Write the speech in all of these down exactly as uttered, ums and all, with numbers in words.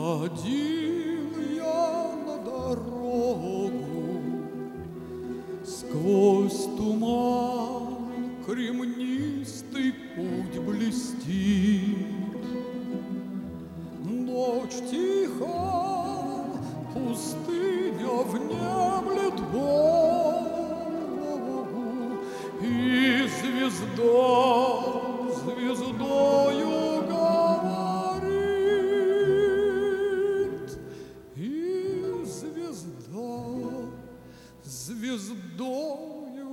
Ходил я на дорогу, сквозь туман кремнистый путь блестит. Ночь тиха, пустыня внемлет Богу, и звезда звездою говорит, и звезда звездою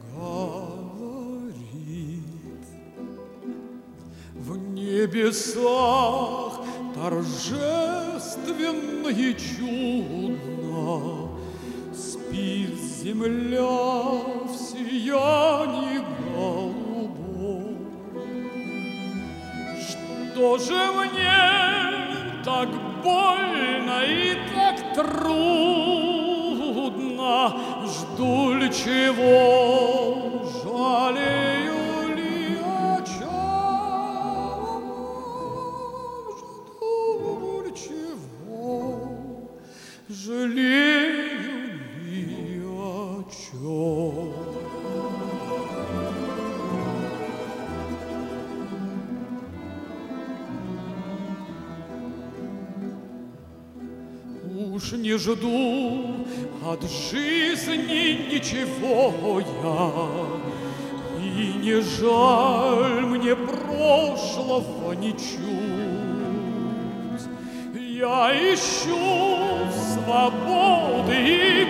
говорит. В небесах торжественно и чудно спит земля в сиянии голубом. Что же мне так больно и так трудно? Жду ли чего, жалею ли о чем? Жду ли чего, жалею ли о чем? Уж не жду от жизни ничего я, и не жаль мне прошлого ничуть. Я ищу свободы и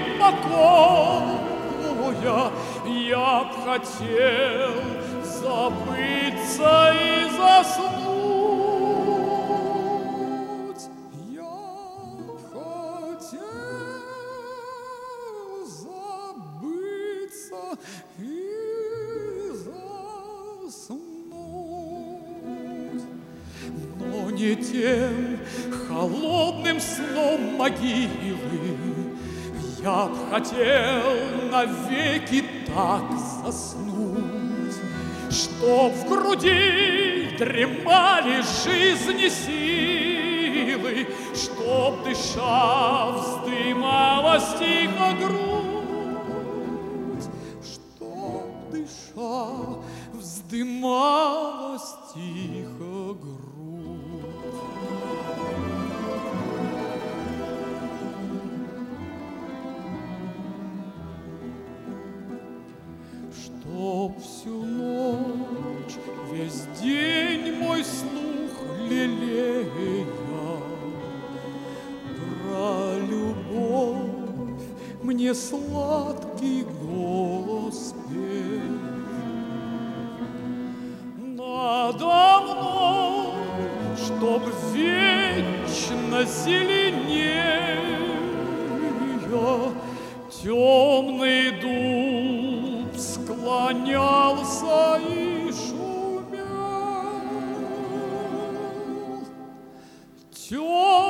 покоя, я б хотел забыться и заснуть. И заснуть, но не тем холодным сном могилы я б хотел навеки так заснуть, чтоб в груди дремали жизни силы, чтоб, дыша, вздымалась тихо грудь. Вздымалась тихо грудь. Чтоб всю ночь, весь день мой слух лелея про любовь мне сладкий голос пел. Надо мной, чтоб вечно зеленея темный дуб склонялся и шумел. Темный